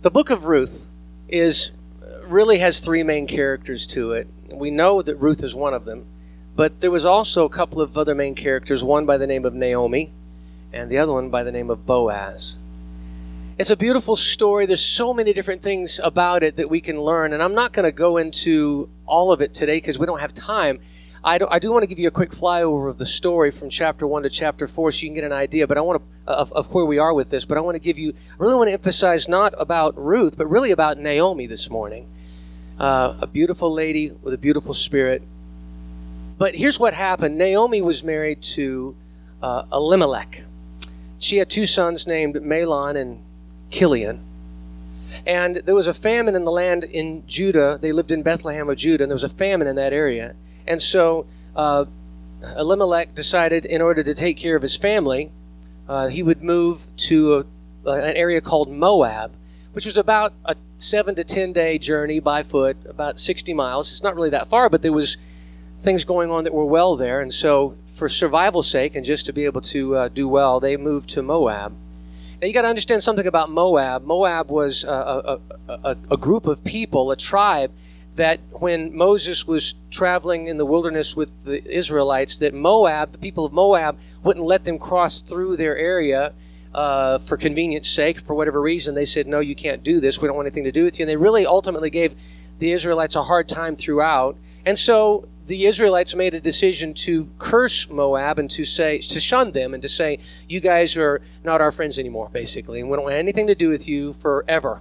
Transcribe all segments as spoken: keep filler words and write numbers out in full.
The book of Ruth is really has three main characters to it. We know that Ruth is one of them, but there was also a couple of other main characters, one by the name of Naomi and the other one by the name of Boaz. It's a beautiful story. There's so many different things about it that we can learn, and I'm not going to go into all of it today because we don't have time. I do, I do want to give you a quick flyover of the story from chapter one to chapter four so you can get an idea, but I want to of, of where we are with this, but I want to give you, I really want to emphasize not about Ruth, but really about Naomi this morning. Uh, a beautiful lady with a beautiful spirit. But here's what happened. Naomi was married to uh, Elimelech. She had two sons named Mahlon and Chilion. And there was a famine in the land in Judah. They lived in Bethlehem of Judah, and there was a famine in that area. And so uh, Elimelech decided in order to take care of his family, uh, he would move to a, uh, an area called Moab, which was about a seven to ten day journey by foot, about sixty miles. It's not really that far, but there was things going on that were well there. And so for survival's sake and just to be able to uh, do well, they moved to Moab. Now you got to understand something about Moab. Moab was a, a, a, a group of people, a tribe, that when Moses was traveling in the wilderness with the Israelites, that Moab, the people of Moab, wouldn't let them cross through their area uh, for convenience sake. For whatever reason, they said, no, you can't do this. We don't want anything to do with you. And they really ultimately gave the Israelites a hard time throughout. And so the Israelites made a decision to curse Moab and to say, to shun them and to say, you guys are not our friends anymore, basically, and we don't want anything to do with you forever.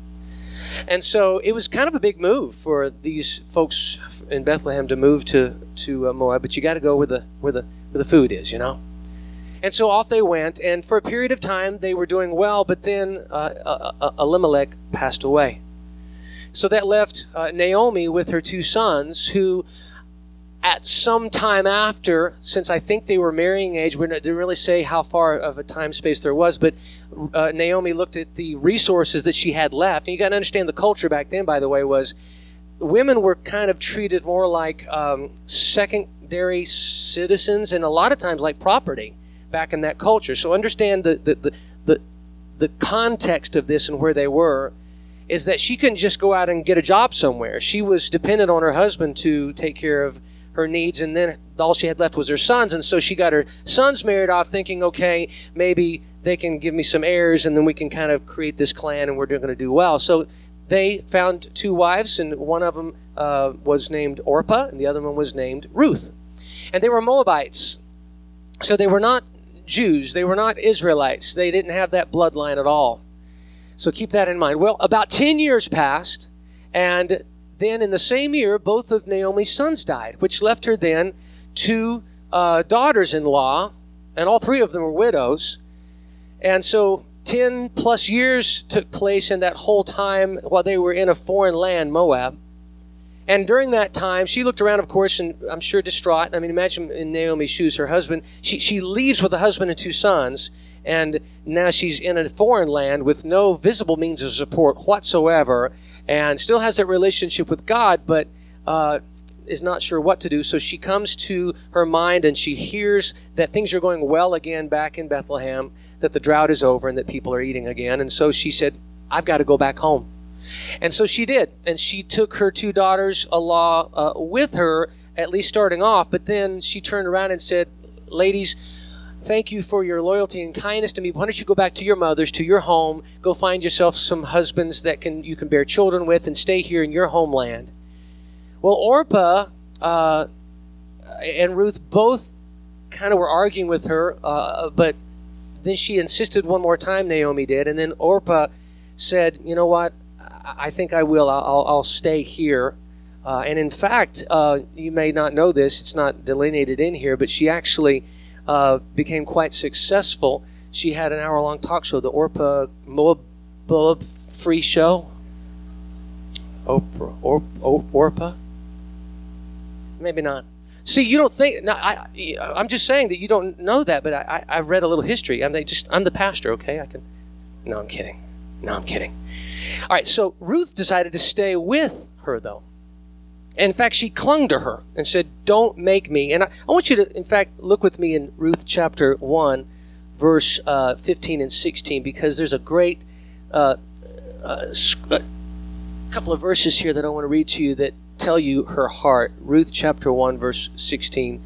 And so it was kind of a big move for these folks in Bethlehem to move to to uh, Moab, but you got to go where the where the where the food is, you know. And so off they went, and for a period of time they were doing well, but then uh, uh, uh, Elimelech passed away. So that left uh, Naomi with her two sons, who at some time after, since I think they were marrying age, we didn't really say how far of a time space there was, but uh, Naomi looked at the resources that she had left. And you got to understand the culture back then, by the way, was women were kind of treated more like um, secondary citizens and a lot of times like property back in that culture. So understand the the the the, the context of this and where they were is that she couldn't just go out and get a job somewhere. She was dependent on her husband to take care of her needs, and then all she had left was her sons, and so she got her sons married off thinking, okay, maybe they can give me some heirs, and then we can kind of create this clan, and we're going to do well. So they found two wives, and one of them uh, was named Orpah, and the other one was named Ruth. And they were Moabites. So they were not Jews. They were not Israelites. They didn't have that bloodline at all. So keep that in mind. Well, about ten years passed, and then in the same year, both of Naomi's sons died, which left her then two uh, daughters-in-law, and all three of them were widows. And so ten plus years took place in that whole time while they were in a foreign land, Moab. And during that time, she looked around, of course, and I'm sure distraught. I mean, imagine in Naomi's shoes, her husband, she, she leaves with a husband and two sons, and now she's in a foreign land with no visible means of support whatsoever, and still has that relationship with God, but uh, is not sure what to do. So she comes to her mind, and she hears that things are going well again back in Bethlehem, that the drought is over, and that people are eating again. And so she said, I've got to go back home. And so she did, and she took her two daughters-in-law uh, with her, at least starting off, but then she turned around and said, ladies, thank you for your loyalty and kindness to me. Why don't you go back to your mothers, to your home, go find yourself some husbands that can you can bear children with, and stay here in your homeland. Well, Orpah uh, and Ruth both kind of were arguing with her, uh, but then she insisted one more time, Naomi did, and then Orpah said, you know what, I think I will. I'll, I'll stay here. Uh, and in fact, uh, you may not know this, it's not delineated in here, but she actually uh, became quite successful. She had an hour-long talk show, the Orpah Moab, Moab Free Show. Oprah, or, or, Orpah? Maybe not. See, you don't think, no, I, I'm just saying that you don't know that, but I, I, I read a little history. I'm just, I'm the pastor, okay? I can, no, I'm kidding. No, I'm kidding. All right, so Ruth decided to stay with her, though. And in fact, she clung to her and said, don't make me. And I, I want you to, in fact, look with me in Ruth chapter one, verse uh, fifteen and sixteen, because there's a great uh, a, a couple of verses here that I want to read to you that tell you her heart. Ruth chapter one, verse sixteen,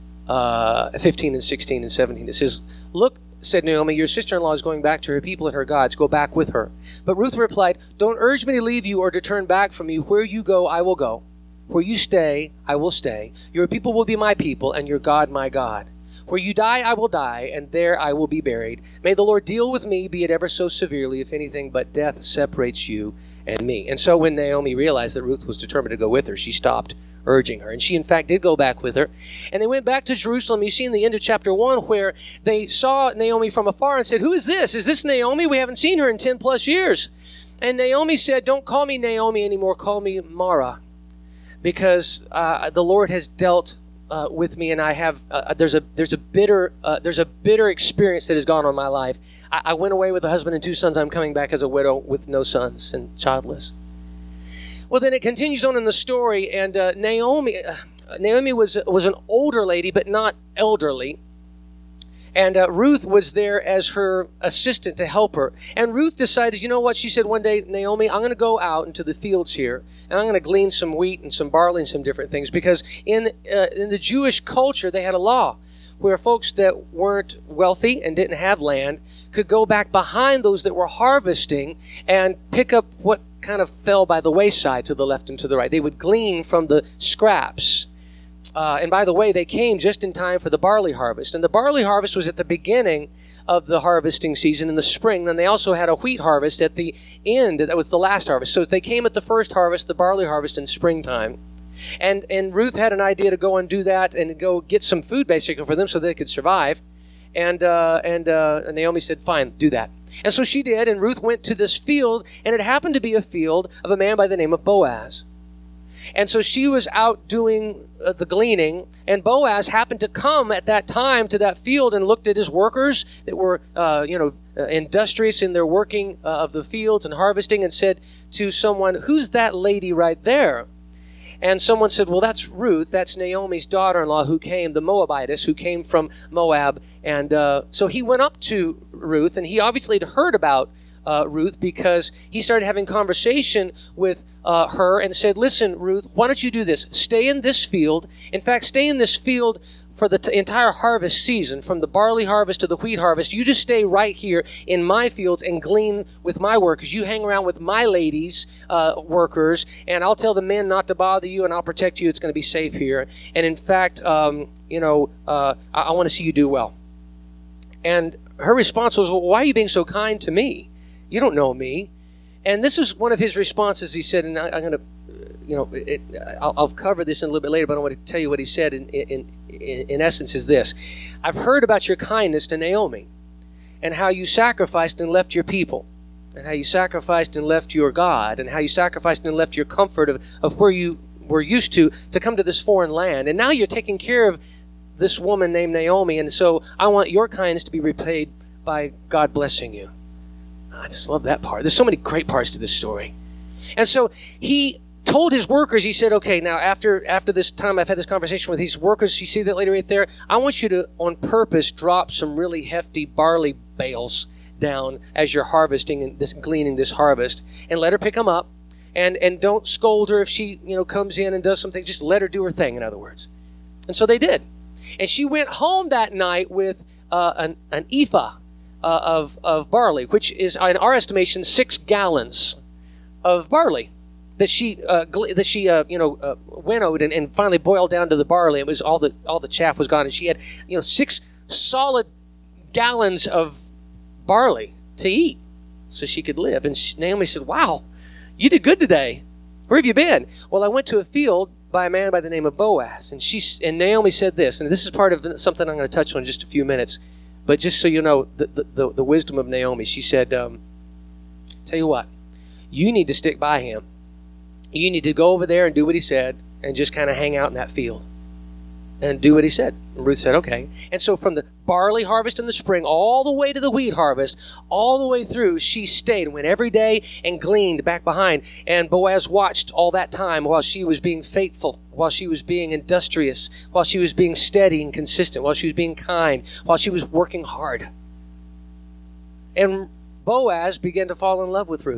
uh, fifteen and sixteen and seventeen. It says, "Look," said Naomi, "your sister-in-law is going back to her people and her gods. Go back with her." But Ruth replied, "Don't urge me to leave you or to turn back from you. Where you go, I will go. Where you stay, I will stay. Your people will be my people, and your God my God. Where you die, I will die, and there I will be buried. May the Lord deal with me, be it ever so severely, if anything but death separates you and me." And so when Naomi realized that Ruth was determined to go with her, she stopped urging her. And she, in fact, did go back with her. And they went back to Jerusalem. You see in the end of chapter one where they saw Naomi from afar and said, "Who is this? Is this Naomi? We haven't seen her in ten plus years." And Naomi said, "Don't call me Naomi anymore. Call me Mara, because uh, the Lord has dealt Uh, with me, and I have uh, there's a there's a bitter uh, there's a bitter experience that has gone on my life. I, I went away with a husband and two sons. I'm coming back as a widow with no sons and childless. Well, then it continues on in the story, and uh, Naomi uh, Naomi was was an older lady, but not elderly. And uh, Ruth was there as her assistant to help her. And Ruth decided, you know what? She said one day, "Naomi, I'm going to go out into the fields here, and I'm going to glean some wheat and some barley and some different things." Because in uh, in the Jewish culture, they had a law where folks that weren't wealthy and didn't have land could go back behind those that were harvesting and pick up what kind of fell by the wayside to the left and to the right. They would glean from the scraps. Uh, and by the way, they came just in time for the barley harvest. And the barley harvest was at the beginning of the harvesting season in the spring. Then they also had a wheat harvest at the end. That was the last harvest. So they came at the first harvest, the barley harvest in springtime. And and Ruth had an idea to go and do that and go get some food basically for them so they could survive. And, uh, and uh, Naomi said, "Fine, do that." And so she did. And Ruth went to this field, and it happened to be a field of a man by the name of Boaz. And so she was out doing uh, the gleaning, and Boaz happened to come at that time to that field and looked at his workers that were, uh, you know, uh, industrious in their working uh, of the fields and harvesting, and said to someone, "Who's that lady right there?" And someone said, "Well, that's Ruth. That's Naomi's daughter-in-law who came, the Moabitess, who came from Moab." And uh, so he went up to Ruth, and he obviously had heard about uh, Ruth because he started having conversation with Uh, her and said, "Listen, Ruth, why don't you do this? Stay in this field. In fact, stay in this field for the t- entire harvest season, from the barley harvest to the wheat harvest. You just stay right here in my fields and glean with my workers. You hang around with my ladies, uh, workers, and I'll tell the men not to bother you, and I'll protect you. It's going to be safe here. And in fact, um, you know, uh, I, I want to see you do well." And her response was, "Well, why are you being so kind to me? You don't know me." And this is one of his responses. He said, and I, I'm going to, you know, it, I'll, I'll cover this in a little bit later, but I want to tell you what he said in, in, in, in essence is this. "I've heard about your kindness to Naomi and how you sacrificed and left your people and how you sacrificed and left your God and how you sacrificed and left your comfort of, of where you were used to to come to this foreign land. And now you're taking care of this woman named Naomi, and so I want your kindness to be repaid by God blessing you." I just love that part. There's so many great parts to this story. And so he told his workers, he said, "Okay, now after after this time I've had this conversation with these workers, you see that lady right there? I want you to, on purpose, drop some really hefty barley bales down as you're harvesting and this gleaning this harvest, and let her pick them up. And and don't scold her if she, you know, comes in and does something. Just let her do her thing, in other words." And so they did. And she went home that night with uh, an, an ephah Uh, of, of barley, which is, in our estimation, six gallons of barley that she uh, gl- that she uh, you know uh, winnowed and, and finally boiled down to the barley. It was all the all the chaff was gone, and she had you know six solid gallons of barley to eat, so she could live. And she, Naomi said, "Wow, you did good today. Where have you been?" "Well, I went to a field by a man by the name of Boaz." And she and Naomi said this, and this is part of something I'm going to touch on in just a few minutes. But just so you know, the, the, the wisdom of Naomi, she said, um, "Tell you what, you need to stick by him. You need to go over there and do what he said and just kind of hang out in that field and do what he said." And Ruth said, "Okay." And so from the barley harvest in the spring all the way to the wheat harvest, all the way through, she stayed and went every day and gleaned back behind. And Boaz watched all that time while she was being faithful, while she was being industrious, while she was being steady and consistent, while she was being kind, while she was working hard. And Boaz began to fall in love with Ruth.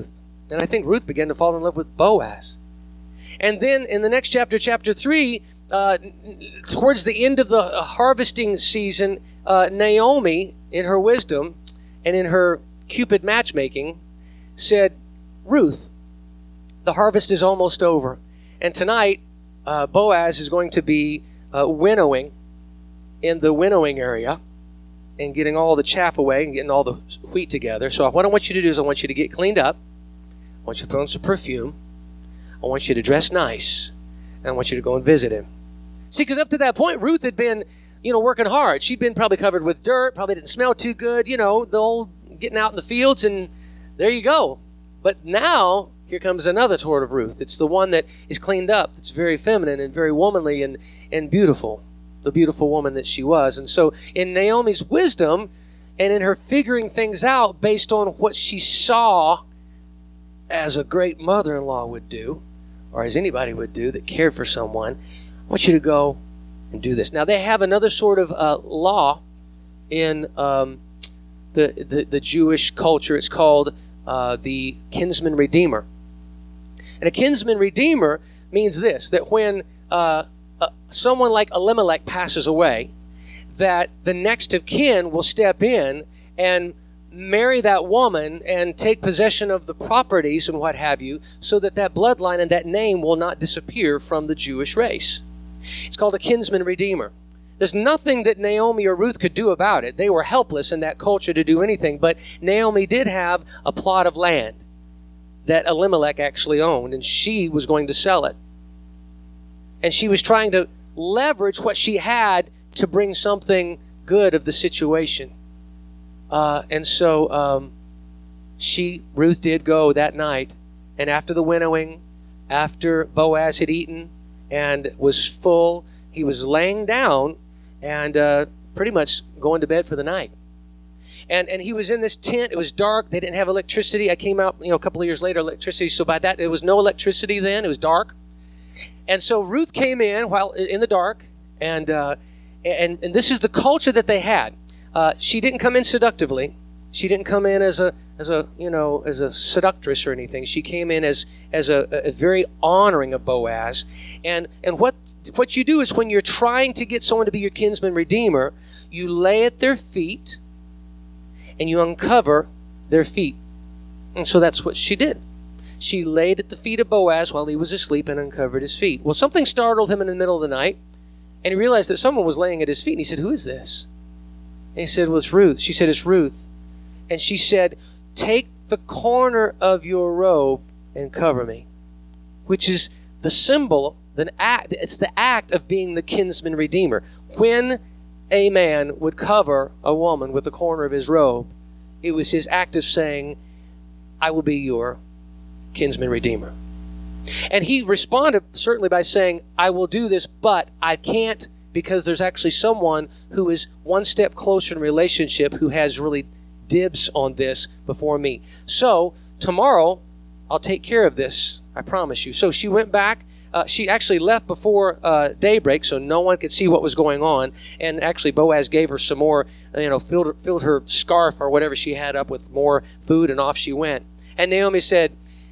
And I think Ruth began to fall in love with Boaz. And then in the next chapter, chapter three, uh, towards the end of the harvesting season, uh, Naomi, in her wisdom and in her Cupid matchmaking, said, Ruth, the harvest is almost over. And tonight, uh, Boaz is going to be uh, winnowing in the winnowing area and getting all the chaff away and getting all the wheat together. So what I want you to do is I want you to get cleaned up. I want you to put on some perfume. I want you to dress nice. And I want you to go and visit him. See, because up to that point, Ruth had been, you know, working hard. She'd been probably covered with dirt, probably didn't smell too good, you know, the old getting out in the fields, and there you go. But now, here comes another sort of Ruth. It's the one that is cleaned up. It's very feminine and very womanly and, and beautiful. The beautiful woman that she was. And so in Naomi's wisdom and in her figuring things out based on what she saw as a great mother-in-law would do, or as anybody would do that cared for someone, I want you to go and do this. Now they have another sort of uh, law in um, the, the, the Jewish culture. It's called uh, the kinsman redeemer. And a kinsman redeemer means this, that when uh, Uh, someone like Elimelech passes away, that the next of kin will step in and marry that woman and take possession of the properties and what have you, so that that bloodline and that name will not disappear from the Jewish race. It's called a kinsman redeemer. There's nothing that Naomi or Ruth could do about it. They were helpless in that culture to do anything, but Naomi did have a plot of land that Elimelech actually owned, and she was going to sell it. And she was trying to leverage what she had to bring something good of the situation. Uh, and so um, she, Ruth did go that night. And after the winnowing, after Boaz had eaten and was full, he was laying down and uh, pretty much going to bed for the night. And and he was in this tent. It was dark. They didn't have electricity. I came out, you know, a couple of years later, electricity. So by that, there was no electricity then. It was dark. And so Ruth came in while in the dark, and uh, and and this is the culture that they had. Uh, she didn't come in seductively. She didn't come in as a as a you know as a seductress or anything. She came in as as a, a very honoring of Boaz. And and what what you do is when you're trying to get someone to be your kinsman redeemer, you lay at their feet, and you uncover their feet. And so that's what she did. She laid at the feet of Boaz while he was asleep and uncovered his feet. Well, something startled him in the middle of the night, and he realized that someone was laying at his feet. And he said, "Who is this?" And he said, "Well, it's Ruth." She said, "It's Ruth." And she said, "Take the corner of your robe and cover me," which is the symbol, the act, it's the act of being the kinsman redeemer. When a man would cover a woman with the corner of his robe, it was his act of saying, "I will be your kinsman redeemer." And he responded certainly by saying, "I will do this, but I can't, because there's actually someone who is one step closer in relationship who has really dibs on this before me. So tomorrow I'll take care of this. I promise you." So she went back. Uh, she actually left before uh, daybreak, so no one could see what was going on. And actually, Boaz gave her some more, you know, filled her, filled her scarf or whatever she had up with more food, and off she went. And Naomi said,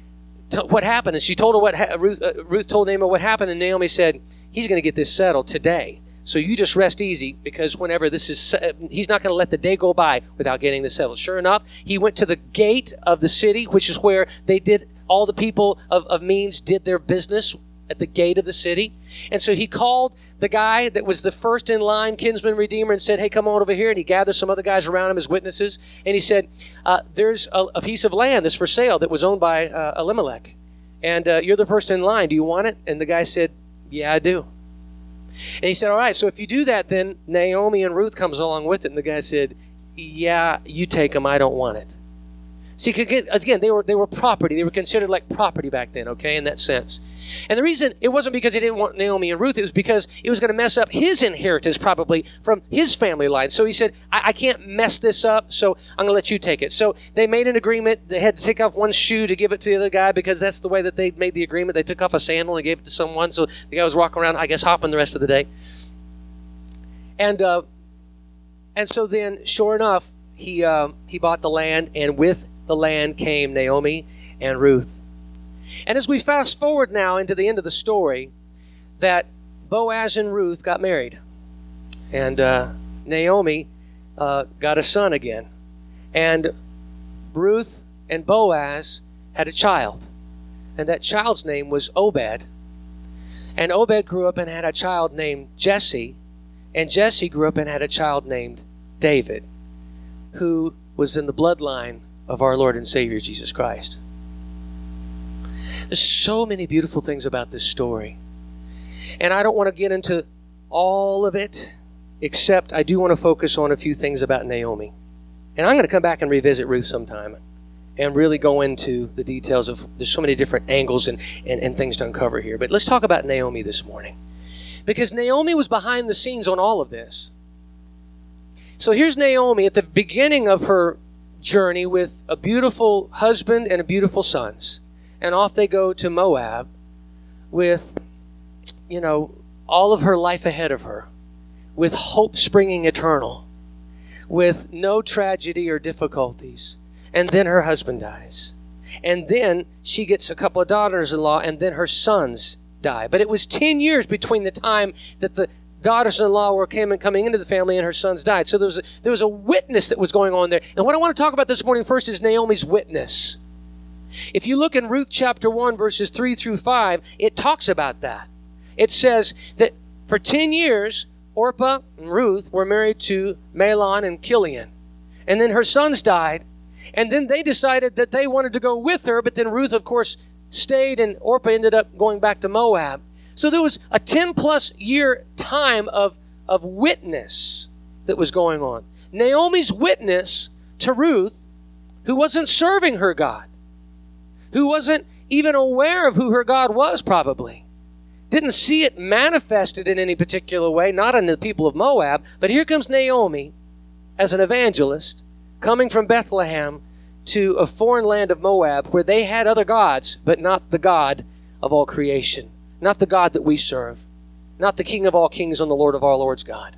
"What happened?" And she told her what ha- Ruth, uh, Ruth told Naomi what happened, and Naomi said, "He's going to get this settled today. So you just rest easy, because whenever this is, he's not going to let the day go by without getting this settled." Sure enough, he went to the gate of the city, which is where they did, all the people of, of means did their business at the gate of the city. And so he called the guy that was the first in line, kinsman redeemer, and said, "Hey, come on over here." And he gathered some other guys around him as witnesses. And he said, uh, there's a, a piece of land that's for sale that was owned by uh, Elimelech. And uh, you're the first in line. Do you want it? And the guy said, "Yeah, I do." And he said, "All right, so if you do that, then Naomi and Ruth comes along with it." And the guy said, "Yeah, you take them. I don't want it." See, again, they were they were property. They were considered like property back then, okay, in that sense. And the reason, it wasn't because he didn't want Naomi and Ruth. It was because it was going to mess up his inheritance probably from his family line. So he said, I, I can't mess this up, so I'm going to let you take it. So they made an agreement. They had to take off one shoe to give it to the other guy, because that's the way that they made the agreement. They took off a sandal and gave it to someone. So the guy was walking around, I guess, hopping the rest of the day. And uh, and so then, sure enough, he uh, he bought the land, and with the land came Naomi and Ruth. And as we fast forward now into the end of the story, that Boaz and Ruth got married. And uh, Naomi uh, got a son again. And Ruth and Boaz had a child. And that child's name was Obed. And Obed grew up and had a child named Jesse. And Jesse grew up and had a child named David, who was in the bloodline of our Lord and Savior Jesus Christ. There's so many beautiful things about this story. And I don't want to get into all of it, except I do want to focus on a few things about Naomi. And I'm going to come back and revisit Ruth sometime and really go into the details of, there's so many different angles and, and, and things to uncover here. But let's talk about Naomi this morning. Because Naomi was behind the scenes on all of this. So here's Naomi at the beginning of her journey with a beautiful husband and a beautiful sons. And off they go to Moab with, you know, all of her life ahead of her, with hope springing eternal, with no tragedy or difficulties. And then her husband dies. And then she gets a couple of daughters-in-law, and then her sons die. But it was ten years between the time that the daughters-in-law were came and coming into the family and her sons died. So there was, a, there was a witness that was going on there. And what I want to talk about this morning first is Naomi's witness. If you look in Ruth chapter one, verses three through five, it talks about that. It says that for ten years, Orpah and Ruth were married to Mahlon and Chilion. And then her sons died. And then they decided that they wanted to go with her, but then Ruth, of course, stayed, and Orpah ended up going back to Moab. So there was a ten-plus year time of, of witness that was going on. Naomi's witness to Ruth, who wasn't serving her God, who wasn't even aware of who her God was probably, didn't see it manifested in any particular way, not in the people of Moab, but here comes Naomi as an evangelist, coming from Bethlehem to a foreign land of Moab where they had other gods, but not the God of all creation, not the God that we serve, not the King of all kings and the Lord of our Lord's God.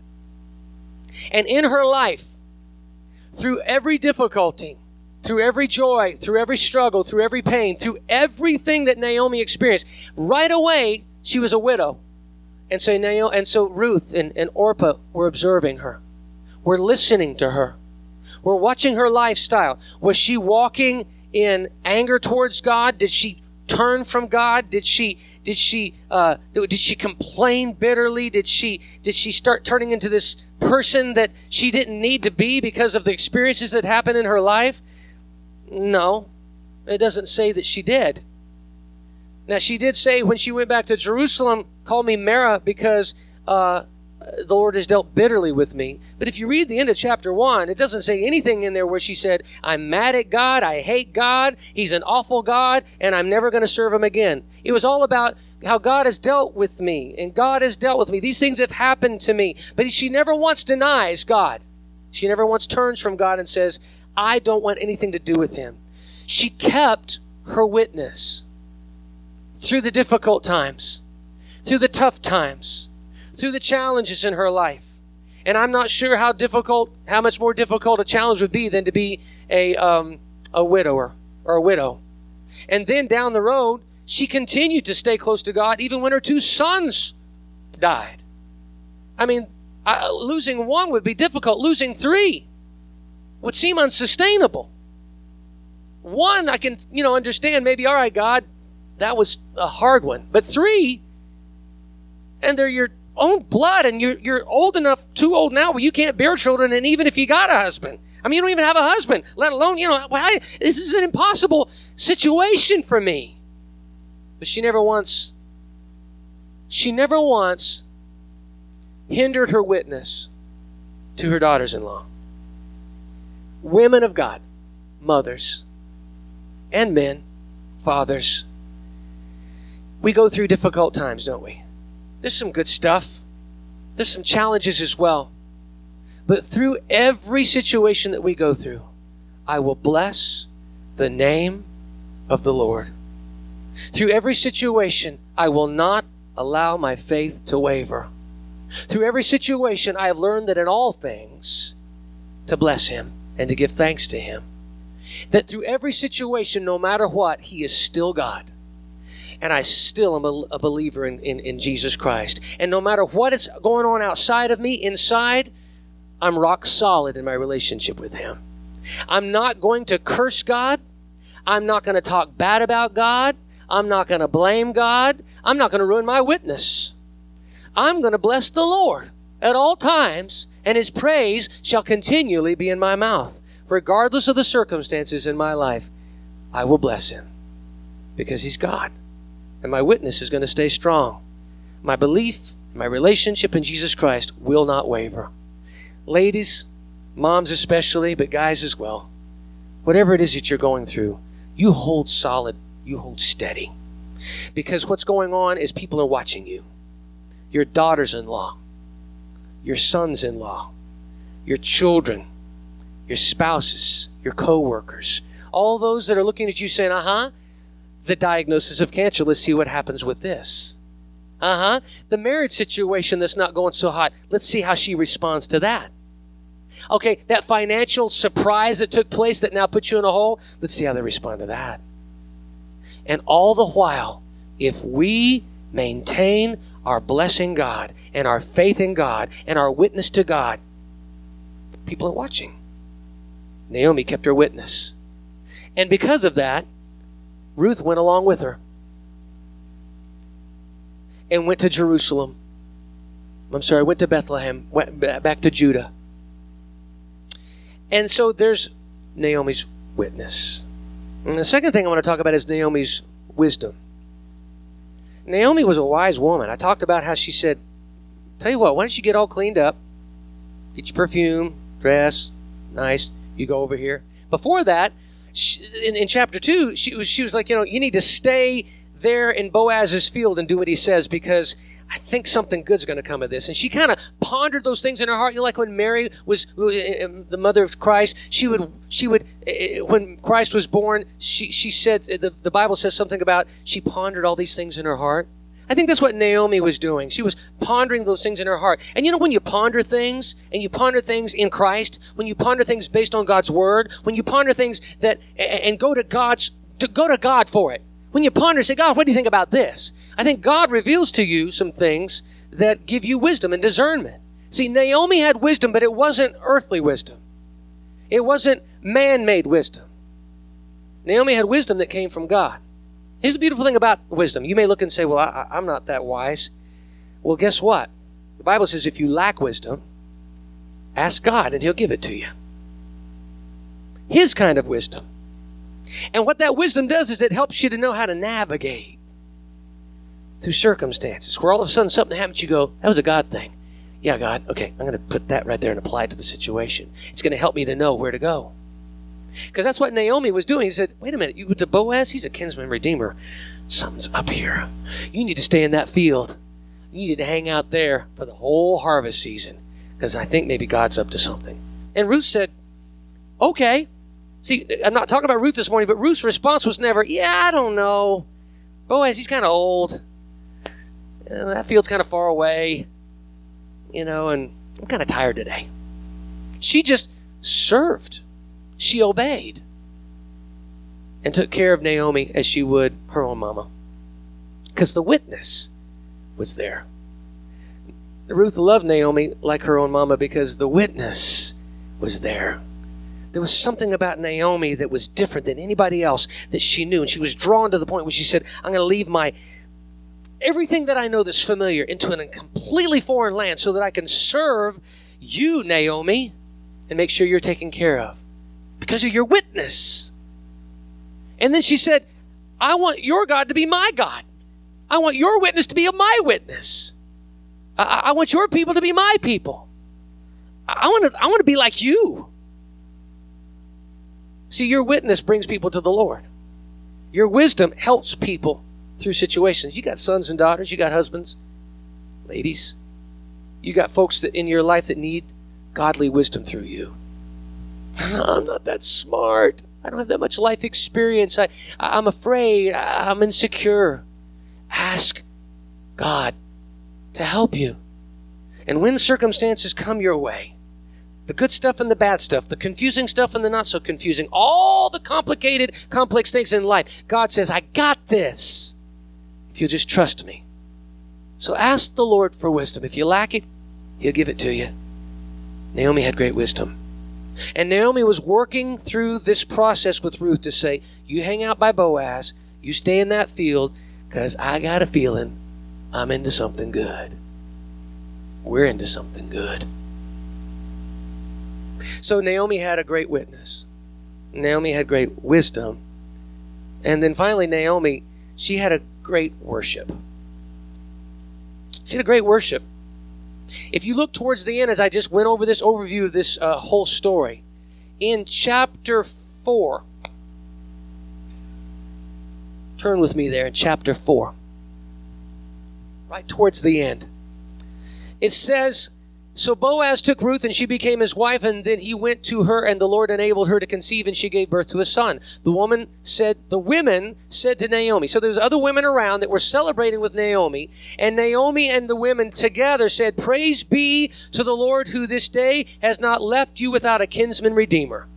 And in her life, through every difficulty, through every joy, through every struggle, through every pain, through everything that Naomi experienced, right away, she was a widow. And so, Naomi, and so Ruth and, and Orpah were observing her, were listening to her. We're watching her lifestyle. Was she walking in anger towards God? Did she turn from God? Did she did she uh, did she complain bitterly? Did she did she start turning into this person that she didn't need to be because of the experiences that happened in her life? No, it doesn't say that she did. Now, she did say when she went back to Jerusalem, "Call me Mara, because uh, the Lord has dealt bitterly with me." But if you read the end of chapter one, it doesn't say anything in there where she said, "I'm mad at God, I hate God, He's an awful God, and I'm never going to serve Him again." It was all about how God has dealt with me, and God has dealt with me. These things have happened to me. But she never once denies God. She never once turns from God and says, "I don't want anything to do with Him." She kept her witness through the difficult times, through the tough times, through the challenges in her life. And I'm not sure how difficult, how much more difficult a challenge would be than to be a um, a widower or a widow. And then down the road, she continued to stay close to God even when her two sons died. I mean, I, losing one would be difficult. Losing three would seem unsustainable. One, I can, you know, understand maybe, all right, God, that was a hard one. But three, and they're your own blood, and you're, you're old enough, too old now, where you can't bear children, and even if you got a husband. I mean, you don't even have a husband, let alone, you know, why, this is an impossible situation for me. But she never once, she never once hindered her witness to her daughters-in-law. Women of God, mothers, and men, fathers. We go through difficult times, don't we? There's some good stuff. There's some challenges as well. But through every situation that we go through, I will bless the name of the Lord. Through every situation, I will not allow my faith to waver. Through every situation, I have learned that in all things, to bless Him and to give thanks to Him. That through every situation, no matter what, he is still God. And I still am a, a believer in, in, in Jesus Christ. And no matter what is going on outside of me, inside, I'm rock solid in my relationship with him. I'm not going to curse God. I'm not going to talk bad about God. I'm not going to blame God. I'm not going to ruin my witness. I'm going to bless the Lord at all times, and his praise shall continually be in my mouth. Regardless of the circumstances in my life, I will bless him because he's God. And my witness is going to stay strong. My belief, my relationship in Jesus Christ will not waver. Ladies, moms especially, but guys as well. Whatever it is that you're going through, you hold solid, you hold steady. Because what's going on is people are watching you. Your daughters-in-law, your sons-in-law, your children, your spouses, your co-workers, all those that are looking at you saying, uh-huh, the diagnosis of cancer, let's see what happens with this. Uh-huh, the marriage situation that's not going so hot, let's see how she responds to that. Okay, that financial surprise that took place that now puts you in a hole, let's see how they respond to that. And all the while, if we maintain our blessing God and our faith in God and our witness to God, people are watching. Naomi kept her witness. And because of that, Ruth went along with her and went to Jerusalem. I'm sorry, went to Bethlehem, went back to Judah. And so there's Naomi's witness. And the second thing I want to talk about is Naomi's wisdom. Naomi was a wise woman. I talked about how she said, tell you what, why don't you get all cleaned up, get your perfume, dress, nice, you go over here. Before that, she, in, in chapter two, she was, she was like, you know, you need to stay there in Boaz's field and do what he says because I think something good's going to come of this. And she kind of pondered those things in her heart. You know, like when Mary was the mother of Christ, she would, she would, when Christ was born, she, she said, the, the Bible says something about she pondered all these things in her heart. I think that's what Naomi was doing. She was pondering those things in her heart. And you know, when you ponder things, and you ponder things in Christ, when you ponder things based on God's word, when you ponder things that, and go to God's, to go to God for it. When you ponder, say, God, what do you think about this? I think God reveals to you some things that give you wisdom and discernment. See, Naomi had wisdom, but it wasn't earthly wisdom. It wasn't man-made wisdom. Naomi had wisdom that came from God. Here's the beautiful thing about wisdom. You may look and say, well, I, I'm not that wise. Well, guess what? The Bible says if you lack wisdom, ask God and he'll give it to you. His kind of wisdom. And what that wisdom does is it helps you to know how to navigate through circumstances where all of a sudden something happens, you go, that was a God thing. Yeah, God, okay, I'm going to put that right there and apply it to the situation. It's going to help me to know where to go. Because that's what Naomi was doing. He said, wait a minute, you went to Boaz? He's a kinsman redeemer. Something's up here. You need to stay in that field. You need to hang out there for the whole harvest season because I think maybe God's up to something. And Ruth said, okay. See, I'm not talking about Ruth this morning, but Ruth's response was never, yeah, I don't know. Boaz, he's kind of old. Uh, that field's kind of far away. You know, and I'm kind of tired today. She just served. She obeyed. And took care of Naomi as she would her own mama. Because the witness was there. Ruth loved Naomi like her own mama because the witness was there. There was something about Naomi that was different than anybody else that she knew. And she was drawn to the point where she said, I'm going to leave my everything that I know that's familiar into a completely foreign land so that I can serve you, Naomi, and make sure you're taken care of because of your witness. And then she said, I want your God to be my God. I want your witness to be my witness. I, I want your people to be my people. I, I want to I want to be like you. See, your witness brings people to the Lord. Your wisdom helps people through situations. You got sons and daughters. You got husbands, ladies. You got folks that in your life that need godly wisdom through you. I'm not that smart. I don't have that much life experience. I, I'm afraid. I'm insecure. Ask God to help you. And when circumstances come your way, The good stuff and the bad stuff, the confusing stuff and the not so confusing, all the complicated, complex things in life. God says, I got this if you'll just trust me. So ask the Lord for wisdom. If you lack it, He'll give it to you. Naomi had great wisdom. And Naomi was working through this process with Ruth to say, you hang out by Boaz, you stay in that field, because I got a feeling I'm into something good. We're into something good. So Naomi had a great witness. Naomi had great wisdom. And then finally, Naomi, she had a great worship. She had a great worship. If you look towards the end, as I just went over this overview of this uh, whole story, in chapter four, turn with me there in chapter four, right towards the end. It says, so Boaz took Ruth and she became his wife, and then he went to her, and the Lord enabled her to conceive, and she gave birth to a son. The woman said, the women said to Naomi, so there's other women around that were celebrating with Naomi, and Naomi and the women together said, praise be to the Lord who this day has not left you without a kinsman redeemer.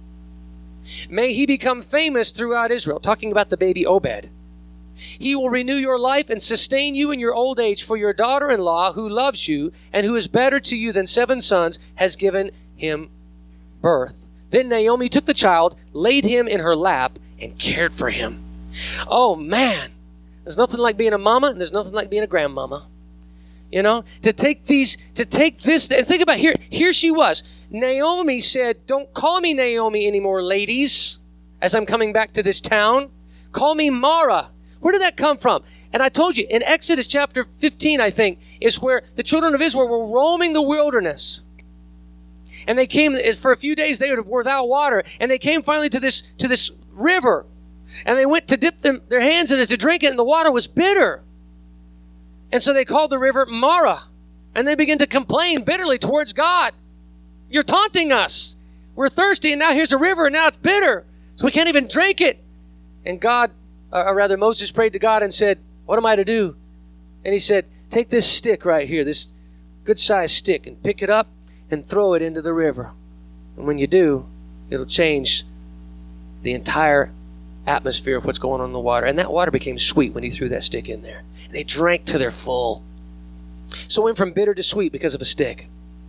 May he become famous throughout Israel. Talking about the baby Obed. He will renew your life and sustain you in your old age, for your daughter-in-law, who loves you and who is better to you than seven sons, has given him birth. Then Naomi took the child, laid him in her lap, and cared for him. Oh, man. There's nothing like being a mama, and there's nothing like being a grandmama. You know, to take these, to take this, and think about here, here she was. Naomi said, don't call me Naomi anymore, ladies, as I'm coming back to this town. Call me Mara. Where did that come from? And I told you, in Exodus chapter fifteen, I think, is where the children of Israel were roaming the wilderness. And they came, for a few days, they were without water. And they came finally to this, to this river. And they went to dip them, their hands in it to drink it, and the water was bitter. And so they called the river Mara. And they began to complain bitterly towards God. You're taunting us. We're thirsty, and now here's a river, and now it's bitter. So we can't even drink it. And God, or rather Moses prayed to God and said, what am I to do? And he said, take this stick right here, this good-sized stick, and pick it up and throw it into the river. And when you do, it'll change the entire atmosphere of what's going on in the water. And that water became sweet when he threw that stick in there. And they drank to their full. So it went from bitter to sweet because of a stick.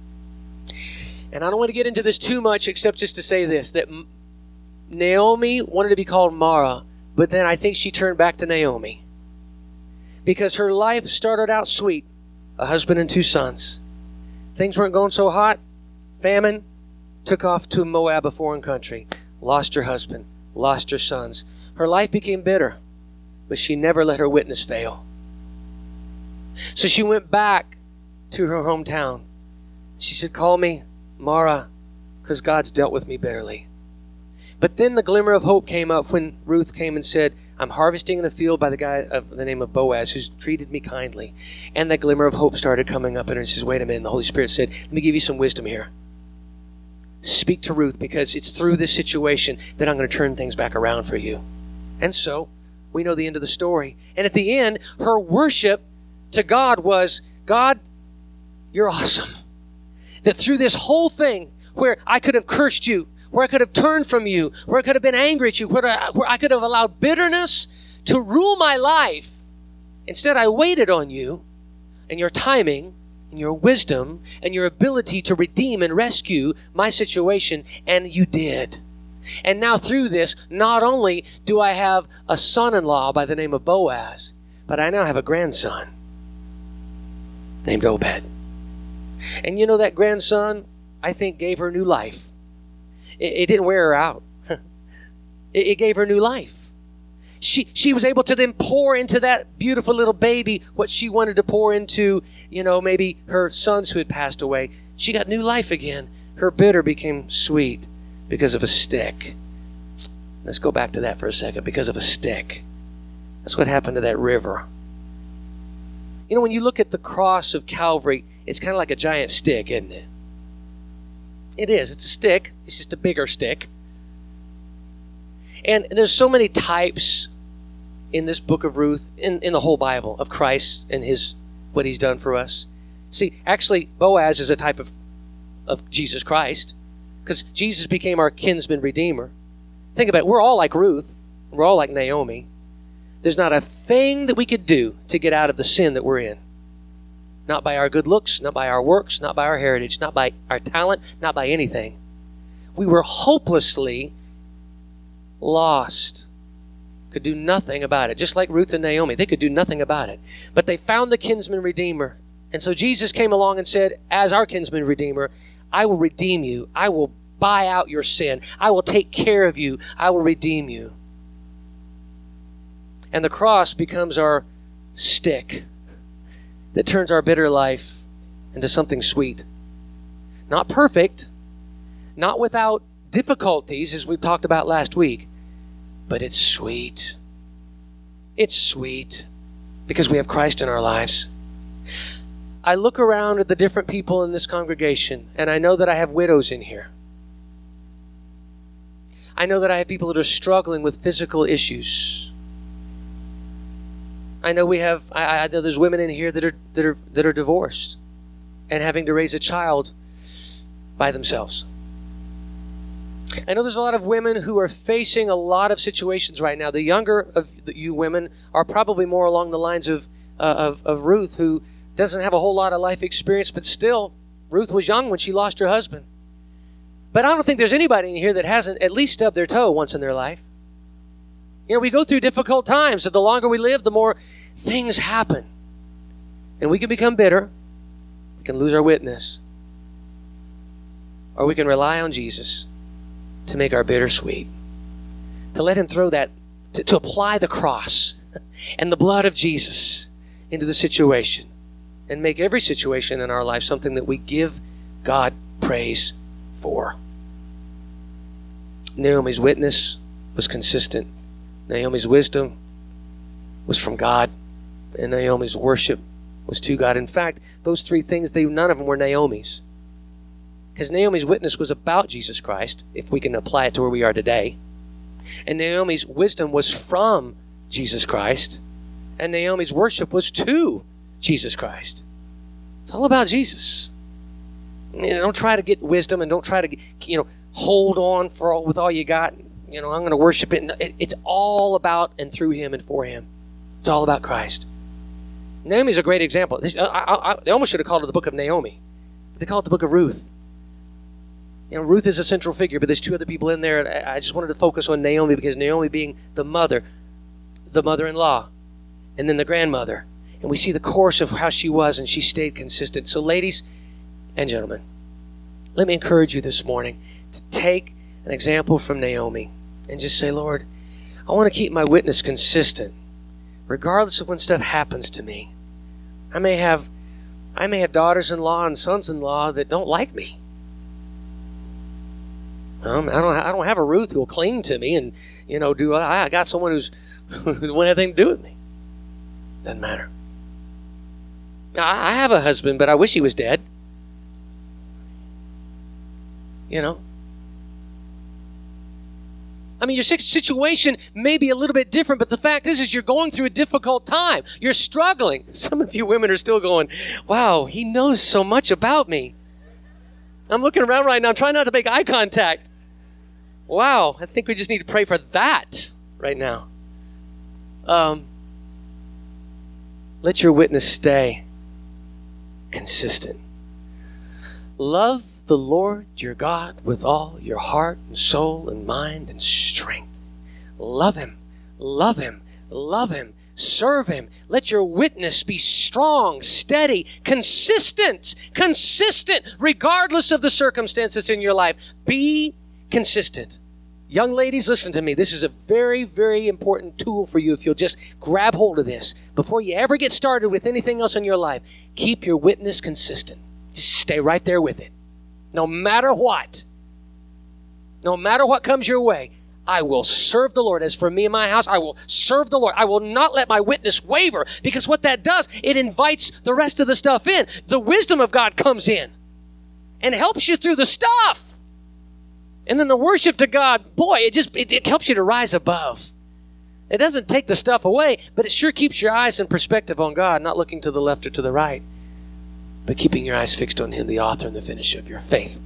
And I don't want to get into this too much except just to say this, that Naomi wanted to be called Mara, but then I think she turned back to Naomi. Because her life started out sweet. A husband and two sons. Things weren't going so hot. Famine. Took off to Moab, a foreign country. Lost her husband. Lost her sons. Her life became bitter. But she never let her witness fail. So she went back to her hometown. She said, call me Mara, because God's dealt with me bitterly. But then the glimmer of hope came up when Ruth came and said, I'm harvesting in a field by the guy of the name of Boaz, who's treated me kindly. And that glimmer of hope started coming up in her. And she says, wait a minute. And the Holy Spirit said, let me give you some wisdom here. Speak to Ruth, because it's through this situation that I'm going to turn things back around for you. And so we know the end of the story. And at the end, her worship to God was, God, you're awesome. That through this whole thing where I could have cursed you, where I could have turned from you, where I could have been angry at you, where I, where I could have allowed bitterness to rule my life. Instead, I waited on you and your timing and your wisdom and your ability to redeem and rescue my situation, and you did. And now through this, not only do I have a son-in-law by the name of Boaz, but I now have a grandson named Obed. And you know, that grandson, I think, gave her new life. It, it didn't wear her out. it, it gave her new life. She she was able to then pour into that beautiful little baby what she wanted to pour into, you know, maybe her sons who had passed away. She got new life again. Her bitter became sweet because of a stick. Let's go back to that for a second. Because of a stick. That's what happened to that river. You know, when you look at the cross of Calvary, it's kind of like a giant stick, isn't it? It is. It's a stick. It's just a bigger stick. And there's so many types in this book of Ruth, in, in the whole Bible, of Christ and his what he's done for us. See, actually, Boaz is a type of of Jesus Christ, because Jesus became our kinsman redeemer. Think about it. We're all like Ruth. We're all like Naomi. There's not a thing that we could do to get out of the sin that we're in. Not by our good looks, not by our works, not by our heritage, not by our talent, not by anything. We were hopelessly lost. Could do nothing about it. Just like Ruth and Naomi, they could do nothing about it. But they found the kinsman redeemer. And so Jesus came along and said, as our kinsman redeemer, I will redeem you. I will buy out your sin. I will take care of you. I will redeem you. And the cross becomes our stick that turns our bitter life into something sweet. Not perfect, not without difficulties, as we talked about last week, but it's sweet. It's sweet because we have Christ in our lives. I look around at the different people in this congregation, and I know that I have widows in here. I know that I have people that are struggling with physical issues. I know we have. I, I know there's women in here that are that are that are divorced and having to raise a child by themselves. I know there's a lot of women who are facing a lot of situations right now. The younger of you women are probably more along the lines of uh, of, of Ruth, who doesn't have a whole lot of life experience, but still, Ruth was young when she lost her husband. But I don't think there's anybody in here that hasn't at least stubbed their toe once in their life. You know, we go through difficult times, and the longer we live, the more things happen. And we can become bitter. We can lose our witness. Or we can rely on Jesus to make our bitter sweet. To let him throw that, to, to apply the cross and the blood of Jesus into the situation and make every situation in our life something that we give God praise for. Naomi's witness was consistent. Naomi's wisdom was from God, and Naomi's worship was to God. In fact, those three things, they none of them were Naomi's. Because Naomi's witness was about Jesus Christ, if we can apply it to where we are today. And Naomi's wisdom was from Jesus Christ. And Naomi's worship was to Jesus Christ. It's all about Jesus. You know, don't try to get wisdom, and don't try to, you know, hold on for all, with all you got. You know, I'm going to worship it. it. It's all about and through him and for him. It's all about Christ. Naomi's a great example. I, I, I, they almost should have called it the book of Naomi. But they call it the book of Ruth. You know, Ruth is a central figure, but there's two other people in there. I just wanted to focus on Naomi because Naomi being the mother, the mother-in-law, and then the grandmother. And we see the course of how she was, and she stayed consistent. So ladies and gentlemen, let me encourage you this morning to take an example from Naomi and just say, Lord, I want to keep my witness consistent, regardless of when stuff happens to me. I may have, I may have daughters-in-law and sons-in-law that don't like me. Um, I don't. I don't have a Ruth who will cling to me and, you know, do. I, I got someone who's who doesn't want anything to do with me. Doesn't matter. I, I have a husband, but I wish he was dead. You know. I mean, your situation may be a little bit different, but the fact is, is you're going through a difficult time. You're struggling. Some of you women are still going, "Wow, he knows so much about me." I'm looking around right now. I'm trying not to make eye contact. Wow, I think we just need to pray for that right now. Um, let your witness stay consistent. Love the Lord your God with all your heart and soul and mind and strength. Love him, love him, love him. Serve him. Let your witness be strong, steady, consistent, consistent, regardless of the circumstances in your life. Be consistent. Young ladies, listen to me. This is a very, very important tool for you if you'll just grab hold of this. Before you ever get started with anything else in your life, keep your witness consistent. Just stay right there with it. No matter what, no matter what comes your way, I will serve the Lord. As for me and my house, I will serve the Lord. I will not let my witness waver, because what that does, it invites the rest of the stuff in. The wisdom of God comes in and helps you through the stuff. And then the worship to God, boy, it just it, it helps you to rise above. It doesn't take the stuff away, but it sure keeps your eyes in perspective on God, not looking to the left or to the right, but keeping your eyes fixed on him, the author and the finisher of your faith.